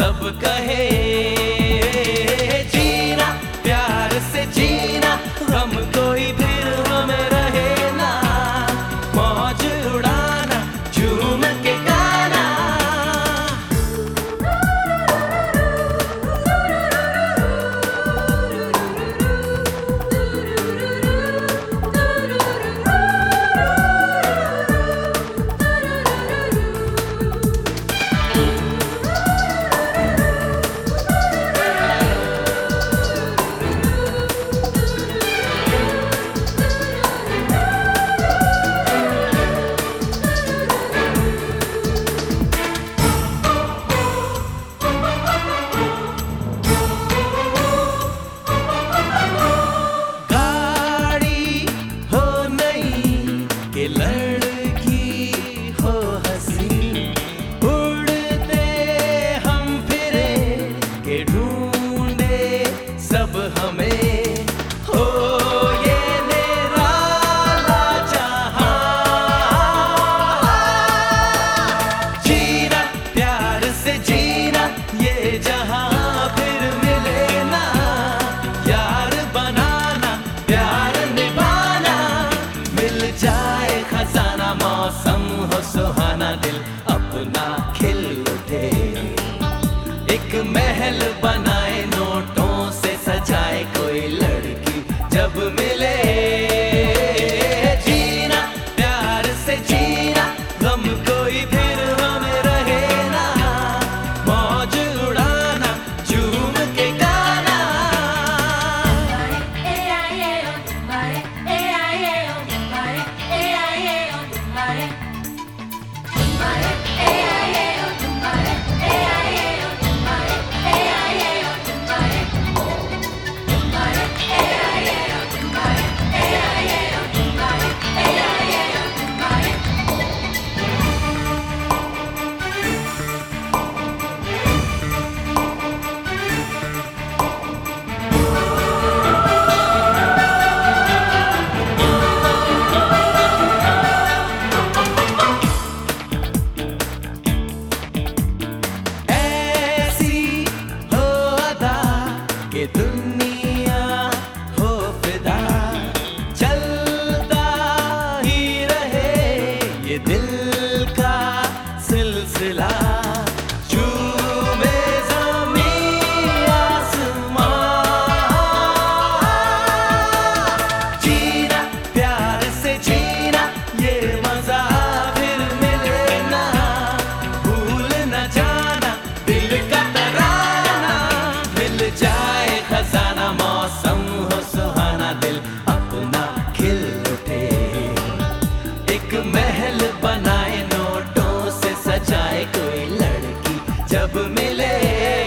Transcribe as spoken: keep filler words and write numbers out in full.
सब कहे जीना प्यार से जीना, गम कोई फिर हमें रहे ना, मौज उड़ाना झूम के गाना। लड़की हो हंसी उड़ते हम फिरे के ढूंढे सब हमें, हो ये निराला जहां। जीना प्यार से जीना ये जहां फिर मिले ना, यार बनाना प्यार निभाना, मिल जाए खजाना मौसम हो सुहाना, दिल अपना खिल उठे, एक महल बनाए नोटों से सजाए कोई लड़की जब मिले। जीना प्यार से जीना, गम कोई फिर हमें रहे ना, मौज उड़ाना झूम के गाना। ये दुनिया हो फिदा, चलता ही रहे ये दिल का सिलसिला, झूमे ज़मीं आसमां। जीना प्यार से जीना ये मजा फिर मिले ना, भूल न जाना दिल का तराना, मिल जाए खजाना मौसम हो सुहाना, दिल अपना खिल उठे, एक महल बनाए नोटों से सजाए कोई लड़की जब मिले।